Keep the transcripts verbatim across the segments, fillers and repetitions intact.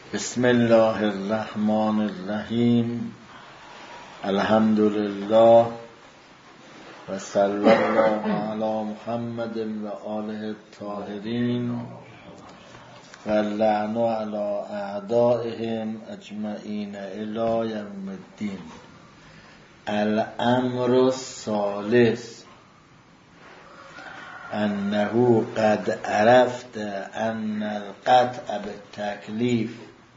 بسم الله الرحمن الرحیم. الحمد لله و صلی الله علی محمد و آله الطاهرین و اللعن علی اعدائهم اجمعین الی یوم الدین. الامر الثالث انه قد عرفت ان القطع بالتکلیف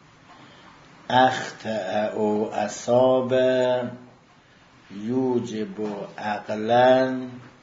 اخطأ او اصاب یوجب عقلا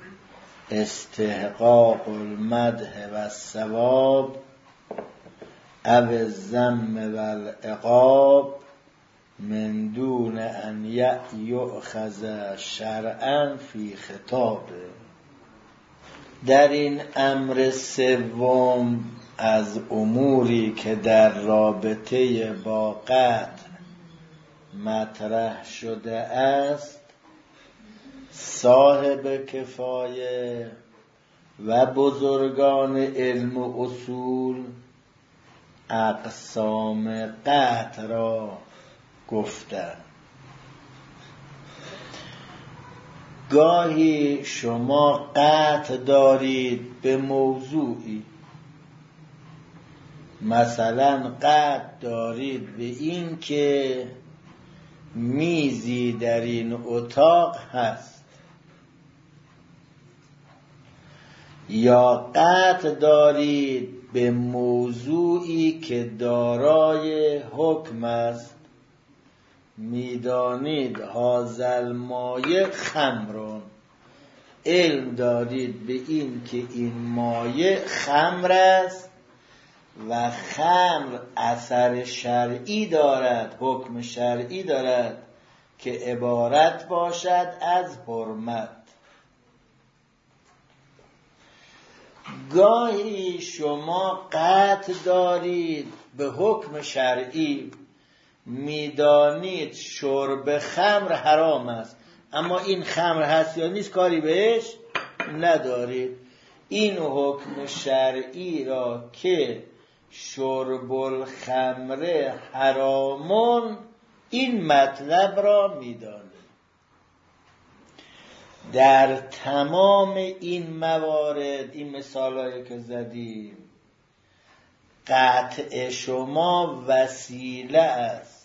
استحقاق المدح و الثواب او الذم و العقاب من دون ان یؤخذ شرعا فی خطابه. در این امر سوم از اموری که در رابطه با قطع مطرح شده است، صاحب کفایه و بزرگان علم و اصول اقسام قطع را گفتند. گاهی شما قطع دارید به موضوعی، مثلا قطع دارید به این که میزی در این اتاق هست، یا قطع دارید به موضوعی که دارای حکم است. میدانید هازل مایه خمرون، علم دارید به این که این مایه خمر است و خمر اثر شرعی دارد، حکم شرعی دارد که عبارت باشد از حرمت. گاهی شما قطع دارید به حکم شرعی، میدانید شرب خمر حرام است، اما این خمر هست یا نیست کاری بهش ندارید. این حکم شرعی را که شرب الخمر حرامون، این مطلب را میدانید. در تمام این موارد، این مثالایی که زدیم، قطع شما وسیله است،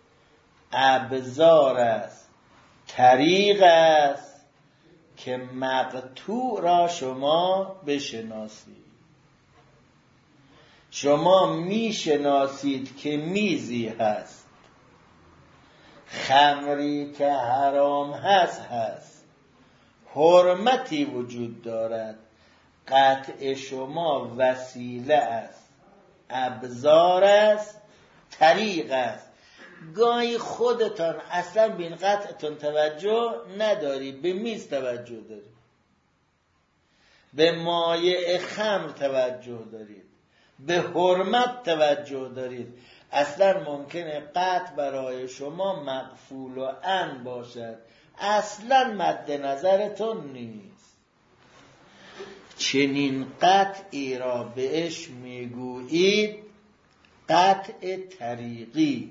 ابزار است، طریق است که مقطوع را شما بشناسید. شما میشناسید که میزی هست، خمری که حرام هست هست، حرمتی وجود دارد. قطع شما وسیله است، ابزار است، طریق است. گاهی خودتان اصلا به این قطعتون توجه ندارید، به میز توجه دارید، به مایع خمر توجه دارید، به حرمت توجه دارید. اصلا ممکنه قطع برای شما مغفول و ان باشد، اصلا مد نظرتون نیست. چنین قطعی را بهش میگویید قطع طریقی.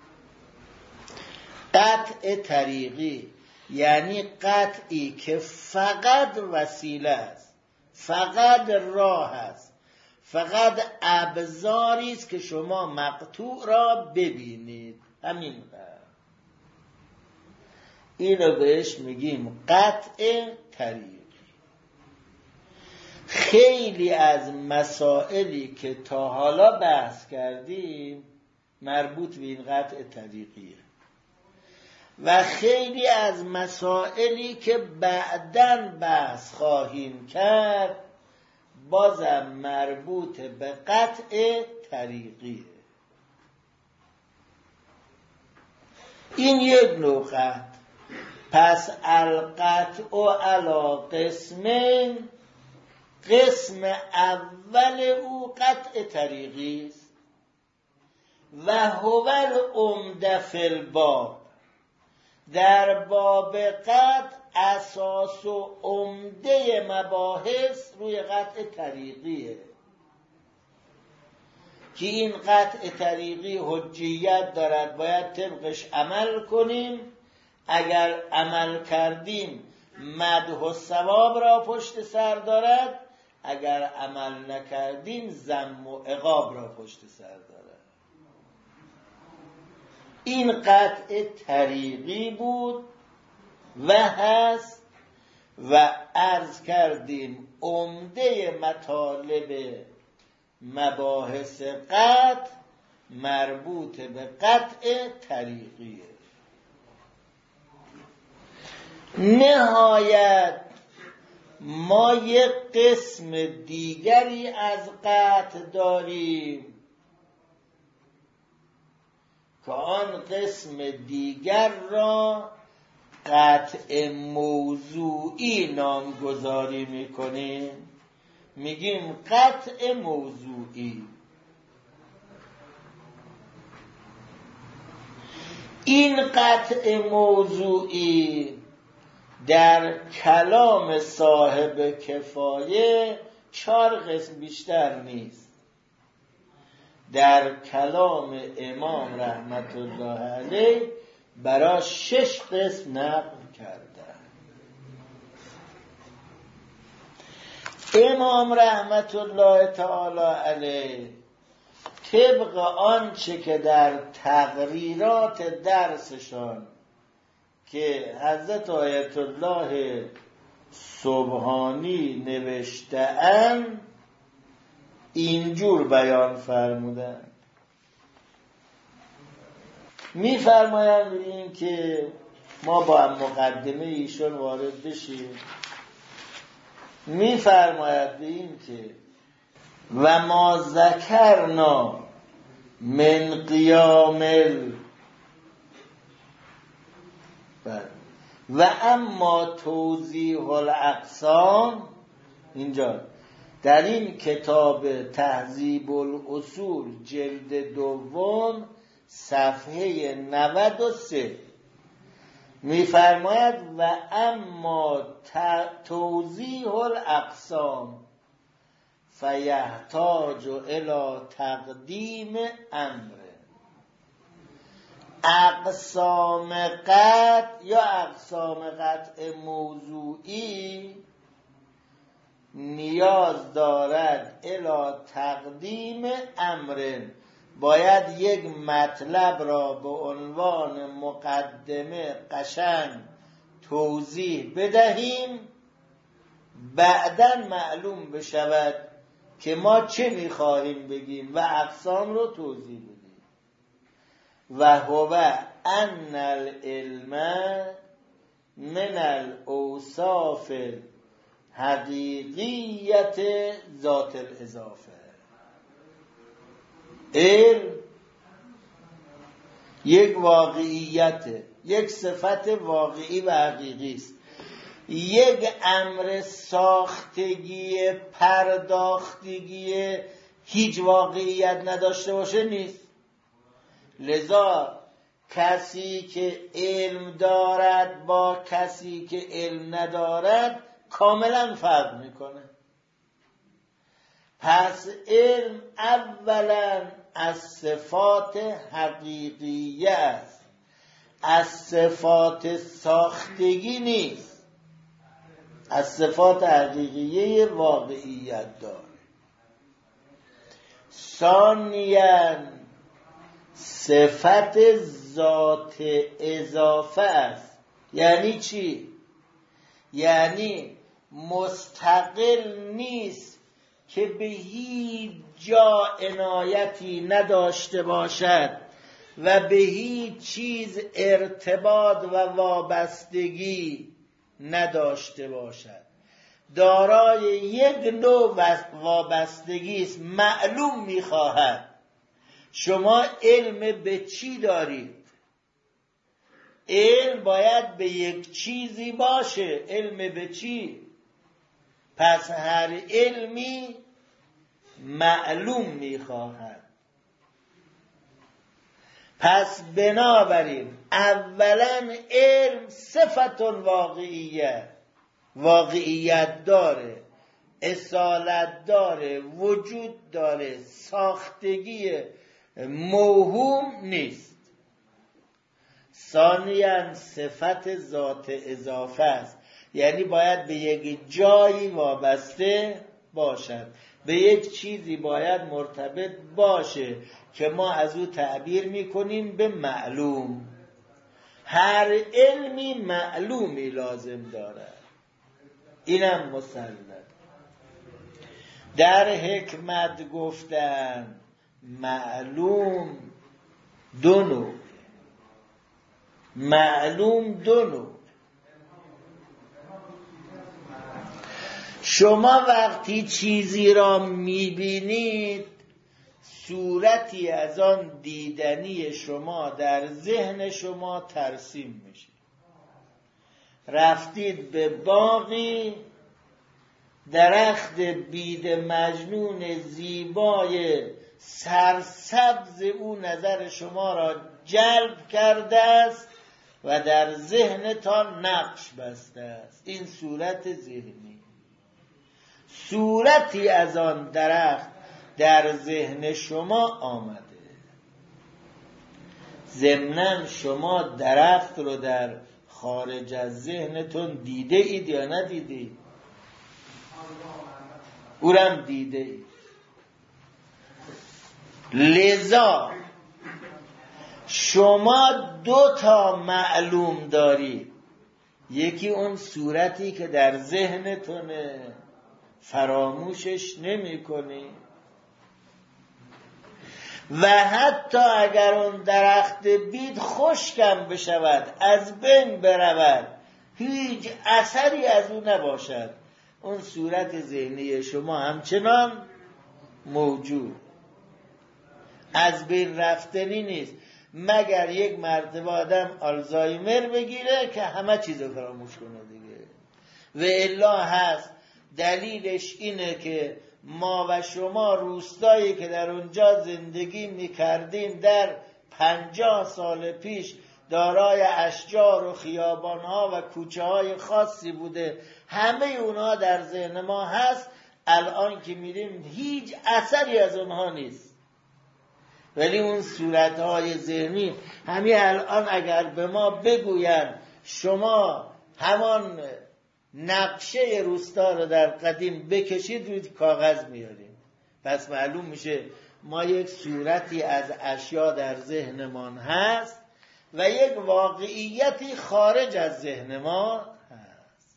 قطع طریقی یعنی قطعی که فقط وسیله است، فقط راه است، فقط ابزاری است که شما مقطوع را ببینید. همین قطع، این رو بهش میگیم قطع طریقی. خیلی از مسائلی که تا حالا بحث کردیم مربوط به این قطع طریقیه و خیلی از مسائلی که بعداً بحث خواهیم کرد بازم مربوط به قطع طریقیه. این یک نوع قطع. پس القطع علی قسمین، قسم اول او قطع طریقی است و هو العمده فی الباب. در باب قطع اساس و عمده مباحث روی قطع طریقیه. که این قطع طریقی حجیت دارد باید طبقش عمل کنیم، اگر عمل کردیم مدح و ثواب را پشت سر دارد، اگر عمل نکردیم ذم و عقاب را پشت سر دارد. این قطع طریقی بود و هست و عرض کردیم عمده مطالب مباحث قطع مربوط به قطع طریقیه. نهایت ما یک قسم دیگری از قطع داریم که آن قسم دیگر را قطع موضوعی نامگذاری میکنیم، میگیم قطع موضوعی. این قطع موضوعی در کلام صاحب کفایه چهار قسم بیشتر نیست، در کلام امام رحمت الله علیه برای شش قسم نقل کرده. امام رحمت الله تعالی علیه طبق آنچه که در تقریرات درسشان که حضرت آیت الله سبحانی نوشته‌اند اینجور بیان فرمودند. می فرمایند این که ما با مقدمه ایشون وارد بشیم. می فرماید به این که و ما ذکرنا من قیام و اما توضیح الاقسام، اینجا در این کتاب تهذیب الاصول جلد دوم صفحه نود و سه می‌فرماید و اما توضیح الاقسام فیحتاج الی تقدیم امر. اقسام قطع یا اقسام قطع موضوعی نیاز دارد الی تقدیم امر، باید یک مطلب را به عنوان مقدمه قشنگ توضیح بدهیم، بعداً معلوم بشود که ما چه می‌خواهیم بگیم و اقسام رو توضیح بدیم. و هو ان العلم من الاوصاف حقیقیت ذات الاضافه. علم یک واقعیت، یک صفت واقعی و حقیقی است. یک امر ساختگی پرداختگی هیچ واقعیت نداشته باشه نیست. لذا کسی که علم دارد با کسی که علم ندارد کاملا فرق میکنه. پس علم اولا از صفات حقیقیه است، از صفات ساختگی نیست، از صفات حقیقیه واقعیت داره. ثانیاً صفت ذات اضافه است. یعنی چی؟ یعنی مستقل نیست که به هیچ جا عنایتی نداشته باشد و به هیچ چیز ارتباط و وابستگی نداشته باشد. دارای یک نوع وابستگی است. معلوم می‌خواهد شما علم به چی دارید؟ علم باید به یک چیزی باشه. علم به چی؟ پس هر علمی معلوم میخواهد. پس بنابراین اولا علم صفت واقعیه، واقعیت داره. اصالت داره، وجود داره، ساختگی موهوم نیست. ثانیاً صفت ذات اضافه است، یعنی باید به یک جایی وابسته باشد، به یک چیزی باید مرتبط باشه که ما از او تعبیر میکنیم به معلوم. هر علمی معلومی لازم دارد، اینم مسلم. در حکمت گفتن معلوم دو نوع، معلوم دو نوع. شما وقتی چیزی را میبینید صورتی از آن دیدنی شما در ذهن شما ترسیم میشه. رفتید به باغی، درخت بید مجنون زیبای سرسبز او نظر شما را جلب کرده است و در ذهنتان نقش بسته است. این صورت ذهنی. صورتی از آن درخت در ذهن شما آمده. ضمناً شما درخت رو در خارج از ذهنتون دیده اید یا ندیده اید؟ او رم دیده اید. لذا شما دو تا معلوم دارید، یکی اون صورتی که در ذهنتونه فراموشش نمی کنی، و حتی اگر اون درخت بید خشکم بشود، از بین برود، هیچ اثری از اون نباشد، اون صورت ذهنی شما همچنان موجود، از بین رفتنی نیست، مگر یک مرتبه آدم آلزایمر بگیره که همه چیز رو فراموش کنه دیگه. و الا هست. دلیلش اینه که ما و شما روستایی که در اونجا زندگی میکردیم در پنجاه سال پیش دارای اشجار و خیابانها و کوچه های خاصی بوده، همه اونها در ذهن ما هست. الان که میریم هیچ اثری از اونها نیست، ولی اون صورتهای ذهنی همین الان اگر به ما بگوین شما همان نقشه روستا رو در قدیم بکشید روی کاغذ میاریم، پس معلوم میشه ما یک صورتی از اشیا در ذهنمان هست و یک واقعیتی خارج از ذهن ما هست.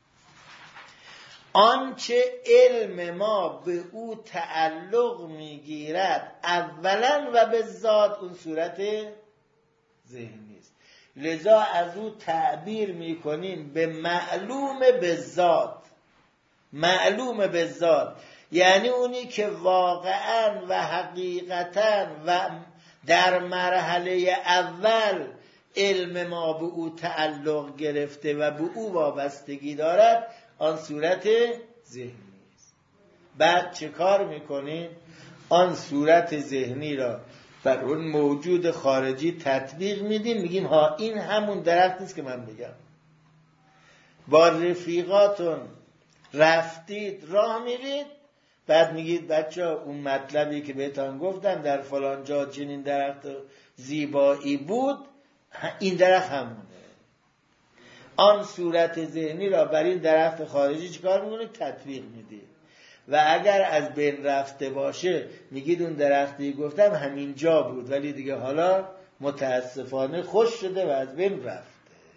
آنچه علم ما به او تعلق میگیرد اولا و به ذات اون صورت ذهنی است، لذا از او تعبیر میکنیم به معلوم به ذات. معلوم به ذات یعنی اونی که واقعا و حقیقتا و در مرحله اول علم ما به او تعلق گرفته و به او وابستگی دارد، آن صورت ذهنی است. بعد چه کار میکنیم؟ آن صورت ذهنی را بر اون موجود خارجی تطبیق میدیم، میگیم ها این همون درخت است که من میگم. با رفیقاتون رفتید راه میرید، بعد میگید بچه اون مطلبی که بهتان گفتم در فلان جا چنین درخت زیبایی بود، این درخت همونه. آن صورت ذهنی را بر این درخت خارجی چیکار میکنید؟ تطبیق میدید. و اگر از بین رفته باشه میگید اون درختی گفتم همین جا بود ولی دیگه حالا متاسفانه خوش شده و از بین رفته.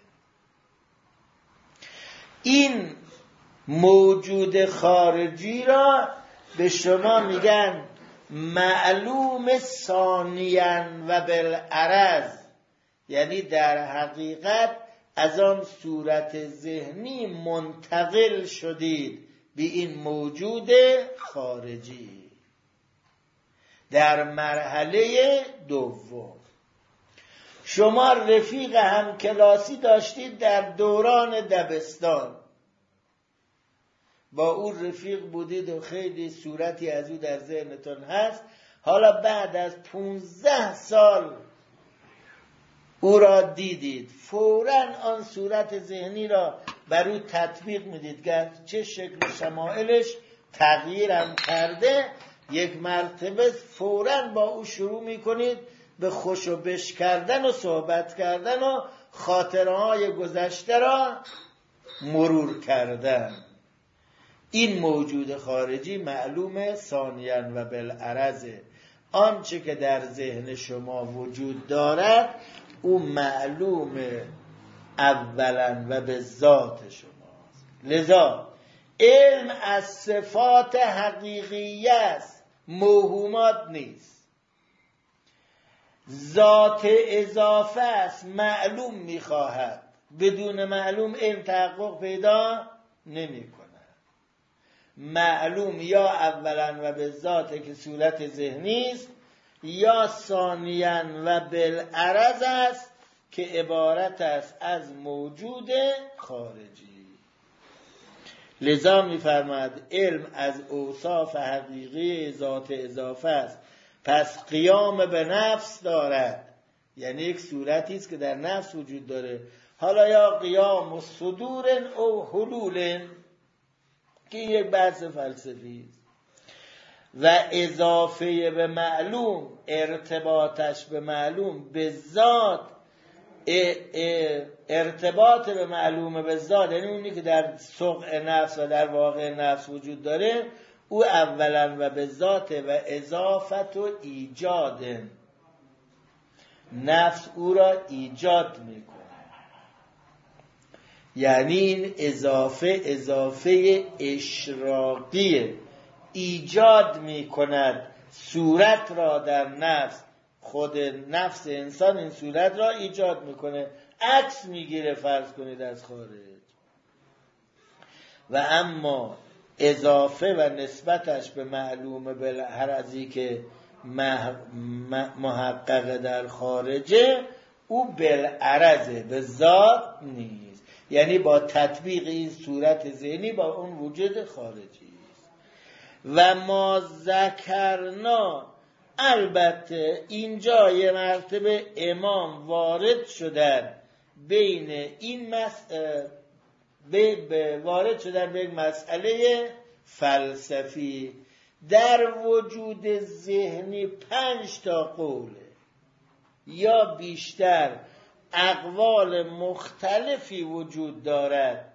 این موجود خارجی را به شما میگن معلوم ثانیاً و بالعرض، یعنی در حقیقت از آن صورت ذهنی منتقل شدید به این موجود خارجی. در مرحله دوم شما رفیق همکلاسی داشتید در دوران دبستان، با اون رفیق بودید و خیلی صورتی از او در ذهنتون هست. حالا بعد از پونزده سال او را دیدید، فوراً آن صورت ذهنی را بر او تطبیق میدید، گر چه شکل شمائلش تغییرم کرده، یک مرتبه فوراً با او شروع میکنید به خوش و بش کردن و صحبت کردن و خاطرهای گذشته را مرور کردن. این موجود خارجی معلوم ثانیاً و بالعرضه. آنچه که در ذهن شما وجود دارد او معلوم اولاً و به ذات شماست. لذا علم از صفات حقیقی است، موهومات نیست. ذات اضافه است، معلوم میخواهد. بدون معلوم علم تحقق پیدا نمی کند. معلوم یا اولا و به ذاته که صورت ذهنی است، یا ثانیاً و بالعرض است که عبارت است از موجود خارجی. لذا می‌فرماید علم از اوصاف حقیقی ذات اضافه است، پس قیام به نفس دارد، یعنی یک صورتی است که در نفس وجود داره. حالا یا قیام صدور او حلول، که یک بحث فلسفی است. و اضافه به معلوم، ارتباطش به معلوم به ذات، ارتباط به معلوم به ذات، یعنی اونی که در سقع نفس و در واقع نفس وجود داره، او اولا و به ذات و اضافت و ایجاد، نفس او را ایجاد میکنه. یعنی این اضافه اضافه اشراقیه، ایجاد میکند صورت را در نفس. خود نفس انسان این صورت را ایجاد میکنه، عکس میگیره فرض کنید از خارج. و اما اضافه و نسبتش به معلوم بالعرضی که محقق در خارجه، او بالعرضه، به ذات نیست. یعنی با تطبیق این صورت ذهنی با اون وجود خارجی است. و ما ذکرنا، البته اینجا یه مرتبه امام وارد شدن بین این مسئله، وارد شدن به یک مسئله فلسفی. در وجود ذهنی پنج تا قوله یا بیشتر اقوال مختلفی وجود دارد.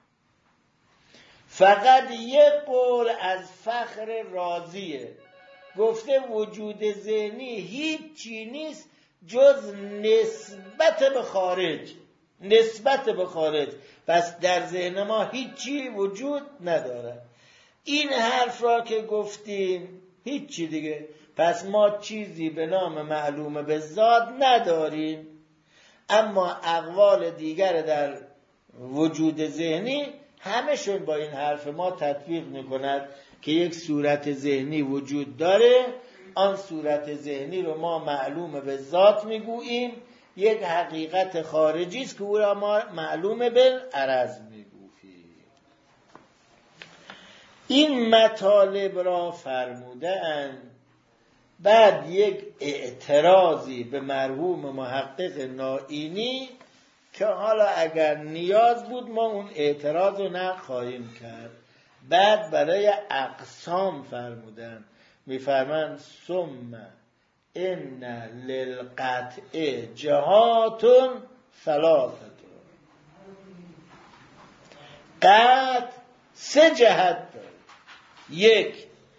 فقط یک قول از فخر رازیه، گفته وجود ذهنی هیچی نیست جز نسبت به خارج، نسبت به خارج. پس در ذهن ما هیچی وجود نداره. این حرف را که گفتیم هیچی دیگه، پس ما چیزی به نام معلوم به ذات نداریم. اما اقوال دیگر در وجود ذهنی همشون با این حرف ما تطبیق میکند که یک صورت ذهنی وجود داره. آن صورت ذهنی رو ما معلوم به ذات میگوییم. یک حقیقت خارجی است که او را ما معلوم بالعرض میگوییم. این مطالب را فرموده اند. بعد یک اعتراضی به مرحوم محقق نائینی که حالا اگر نیاز بود ما اون اعتراض رو نخواهیم کرد. بعد برای اقسام فرمودن، میفرمند ثم ان للقطع جهاتون ثلاثه. قطع سه جهت داره. یک،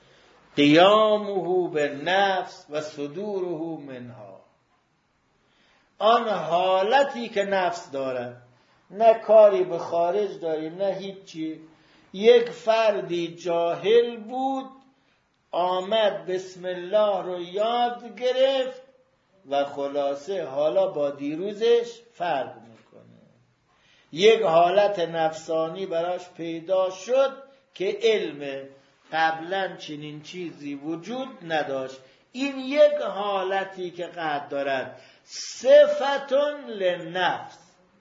قیامه به نفس و صدوره منها، آن حالتی که نفس دارد، نه کاری به خارج داریم نه هیچی. یک فردی جاهل بود، آمد بسم الله رو یاد گرفت و خلاصه حالا با دیروزش فرق میکنه. یک حالت نفسانی براش پیدا شد که علم قبلا چنین چیزی وجود نداشت. این یک حالتی که قد دارد، صفتون لنفس.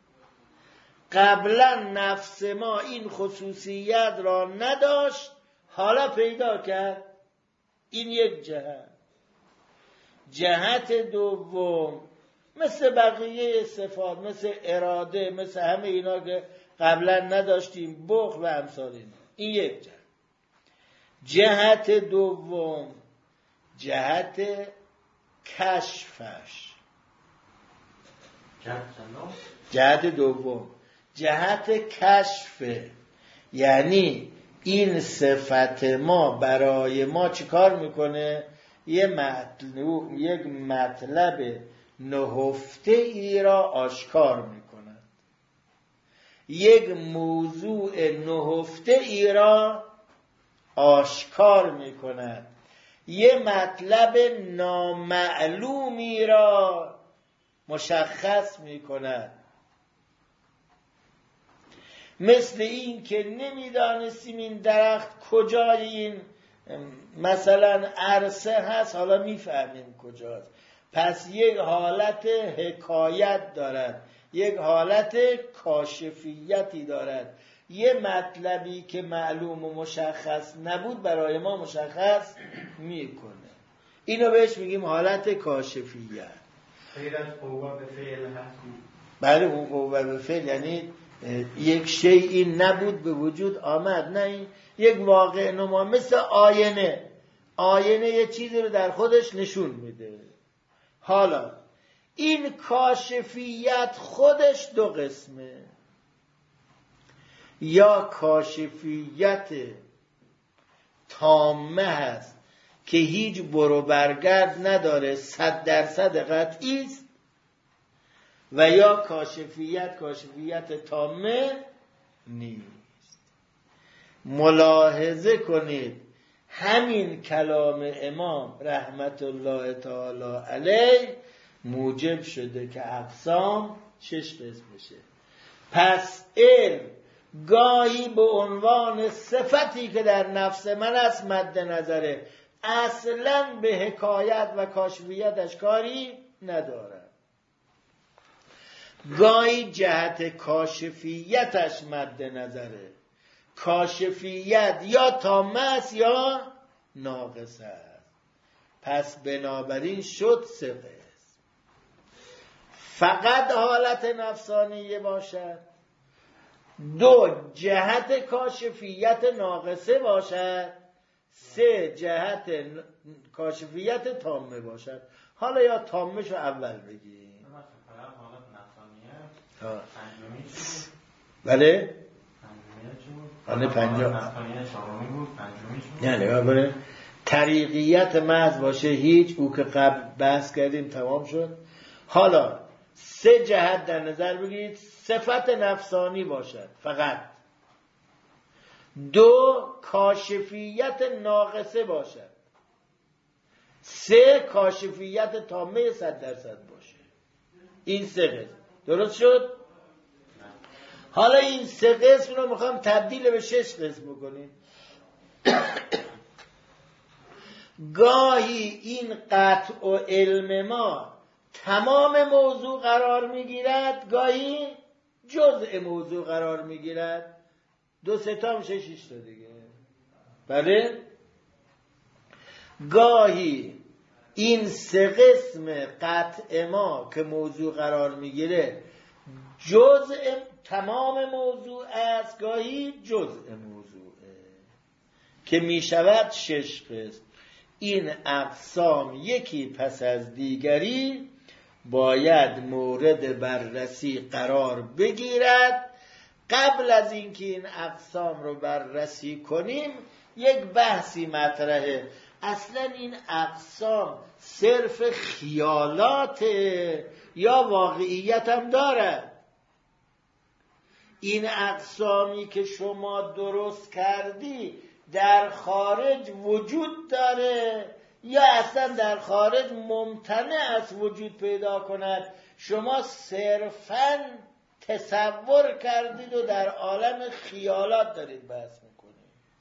قبلا نفس ما این خصوصیت را نداشت، حالا پیدا کرد. این یک جهت. جهت دوم، مثل بقیه صفات، مثل اراده، مثل همه اینا که قبلا نداشتیم، بخل و امثال اینا، این یک جهت. جهت دوم جهت کشفش. جهت دوم جهت کشف، یعنی این صفت ما برای ما چی کار میکنه؟ یه مطلب یک مطلب نهفته ای را آشکار میکند، یک موضوع نهفته ای را آشکار میکند، یه مطلب نامعلومی را مشخص میکند. مثل این که نمیدانستیم این درخت کجای این مثلا عرصه هست، حالا میفهمیم کجاست. پس یک حالت حکایت دارد، یک حالت کاشفیتی دارد. یه مطلبی که معلوم و مشخص نبود برای ما مشخص میکنه. اینو بهش میگیم حالت کاشفیت. غیر از قوه به فعل هست. بله، اون قوه به فعل یعنی یک شیئی نبود به وجود آمد. نه، این یک واقع نما، مثل آینه. آینه یه چیزی رو در خودش نشون میده. حالا این کاشفیت خودش دو قسمه، یا کاشفیت تامه هست که هیچ برو برگرد نداره، صد درصد قطعی است، و یا کاشفیت کاشفیت تامه نیست. ملاحظه کنید همین کلام امام رحمت الله تعالی علیه موجب شده که اقسام شش قسم بشه. پس علم گاهی به عنوان صفتی که در نفس من است مد نظره، اصلاً به حکایت و کاشفیتش کاری نداره. گاهی جهت کاشفیتش مد نظره. کاشفیت یا تامه است یا ناقص است. پس بنابراین شد سه قسم. فقط حالت نفسانیه باشد، دو جهت کاشفیت ناقصه باشد، سه جهت کاشفیت تامه باشد. حالا یا تامه شو اول بگیم. بله آنه پنجاه نه نگاه کنه طریقیت محض باشه هیچ، او که قبل بحث کردیم تمام شد. حالا سه جهت در نظر بگیرید. صفت نفسانی باشد فقط، دو کاشفیت ناقصه باشد، سه کاشفیت تامه صد درصد باشه. این سه قسم درست شد؟ حالا این سه قسم رو میخوام تبدیل به شش قسم بکنیم. گاهی این قطع و علم ما تمام موضوع قرار میگیرد، گاهی جزء موضوع قرار میگیرد. دو سه تا میشه شش تا دیگه. بله؟ گاهی این سه قسم قطع ما که موضوع قرار میگیره جزء تمام موضوع است، گاهی جزء موضوعه که میشود شش قسم. این اقسام یکی پس از دیگری باید مورد بررسی قرار بگیرد. قبل از اینکه این اقسام رو بررسی کنیم یک بحثی مطرحه. اصلا این اقسام صرف خیالات یا واقعیت هم دارد؟ این اقسامی که شما درست کردی در خارج وجود داره یا اصلا در خارج ممتنع است وجود پیدا کند؟ شما صرفاً تصور کردید و در عالم خیالات دارید بحث میکنید.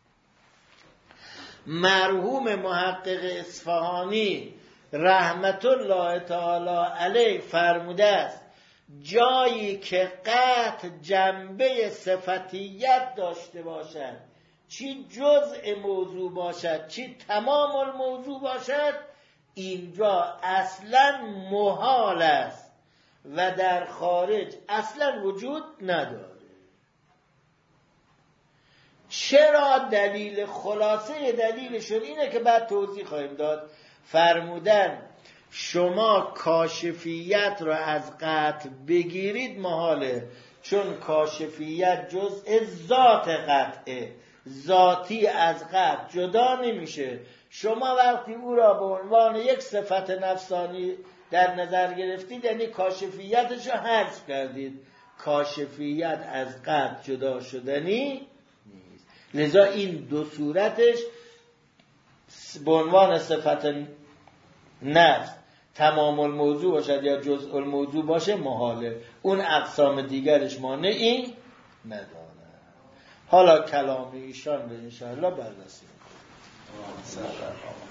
مرحوم محقق اصفهانی رحمت الله تعالی علیه فرموده است جایی که قطع جنبه صفتیت داشته باشد، چی جزء موضوع باشد چی تمام الموضوع باشد، اینجا اصلا محال است و در خارج اصلا وجود نداره. چرا؟ دلیل خلاصه دلیلشون اینه که بعد توضیح خواهیم داد. فرمودن شما کاشفیت رو از قطع بگیرید محاله، چون کاشفیت جزء ذات قطعه، ذاتی از قطع جدا نمیشه. شما وقتی او را به عنوان یک صفت نفسانی در نظر گرفتید یعنی کاشفیتش رو حذف کردید. کاشفیت از قطع جدا شدنی نیست. لذا این دو صورتش به عنوان صفت نفس تمام الموضوع باشد یا جزء الموضوع باشه محاله، اون اقسام دیگرش مانعی نداره. حالا کلام ایشان به انشاءالله بررسی می‌کنیم.